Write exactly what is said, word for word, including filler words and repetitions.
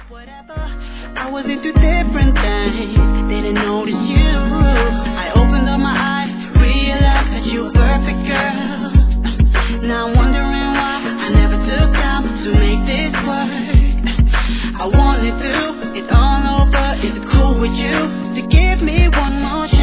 Whatever, I was into different things, didn't notice you. I opened up my eyes, realized that you were perfect, girl. Now I'm wondering why I never took time to make this work. I wanted to, it's all over. Is it cool with you to give me one more